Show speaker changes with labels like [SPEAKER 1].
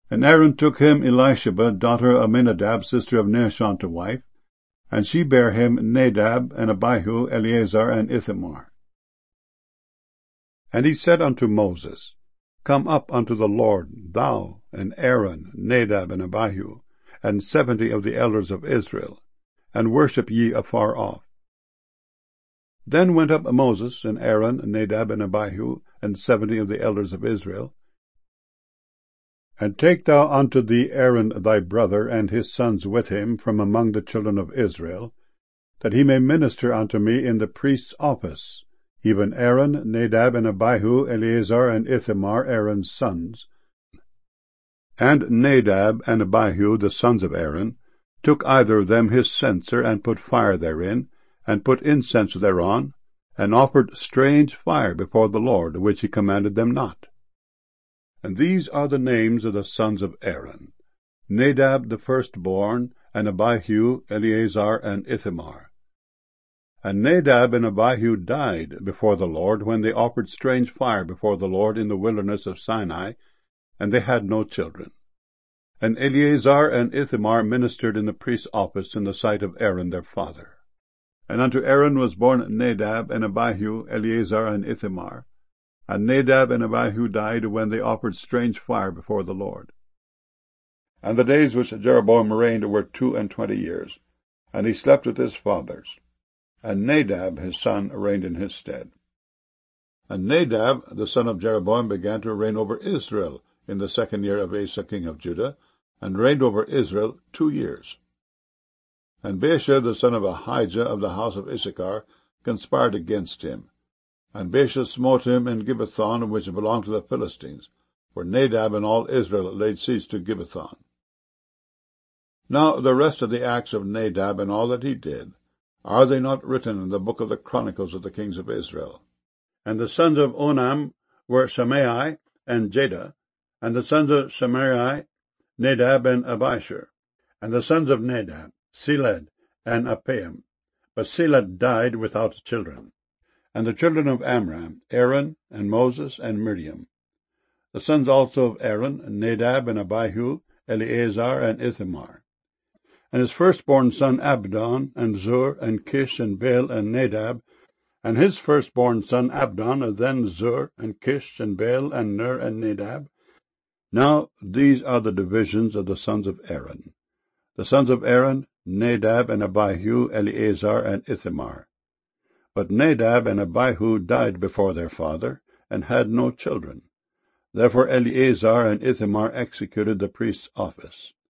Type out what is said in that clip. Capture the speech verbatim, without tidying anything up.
[SPEAKER 1] And Aaron took him Elisheba, daughter of Aminadab, sister of Nahshon, to wife, and she bare him Nadab, and Abihu, Eleazar, and Ithamar. And he said unto Moses, Come up unto the Lord, thou, and Aaron, Nadab, and Abihu, and seventy of the elders of Israel, and worship ye afar off. Then went up Moses, and Aaron, and Nadab, and Abihu, and seventy of the elders of Israel. And take thou unto thee Aaron thy brother, and his sons with him, from among the children of Israel, that he may minister unto me in the priest's office, even Aaron, Nadab, and Abihu, Eleazar, and Ithamar, Aaron's sons. And Nadab and Abihu, the sons of Aaron, took either of them his censer, and put fire therein, and put incense thereon, and offered strange fire before the Lord, which he commanded them not. And these are the names of the sons of Aaron: Nadab the firstborn, and Abihu, Eleazar, and Ithamar. And Nadab and Abihu died before the Lord, when they offered strange fire before the Lord in the wilderness of Sinai, and they had no children. And Eleazar and Ithamar ministered in the priest's office in the sight of Aaron their father. And unto Aaron was born Nadab, and Abihu, Eleazar, and Ithamar. And Nadab and Abihu died when they offered strange fire before the Lord. And the days which Jeroboam reigned were two and twenty years, and he slept with his fathers. And Nadab his son reigned in his stead. And Nadab the son of Jeroboam began to reign over Israel in the second year of Asa king of Judah, and reigned over Israel two years. And Baasha the son of Ahijah of the house of Issachar conspired against him. And Baasha smote him in Gibbethon, which belonged to the Philistines, for Nadab and all Israel laid siege to Gibbethon. Now the rest of the acts of Nadab and all that he did, are they not written in the book of the Chronicles of the kings of Israel? And the sons of Onam were Shimei and Jada, and the sons of Shimei, Nadab and Abishur, and the sons of Nadab, Seled and Appaim. But Seled died without children. And the children of Amram, Aaron, and Moses, and Miriam. The sons also of Aaron, Nadab and Abihu, Eleazar and Ithamar. And his firstborn son Abdon, and Zur, and Kish, and Baal, and Nadab, and his firstborn son Abdon, then Zur, and Kish, and Baal, and Ner, and Nadab. Now these are the divisions of the sons of Aaron. The sons of Aaron, Nadab and Abihu, Eleazar and Ithamar. But Nadab and Abihu died before their father, and had no children. Therefore Eleazar and Ithamar executed the priest's office.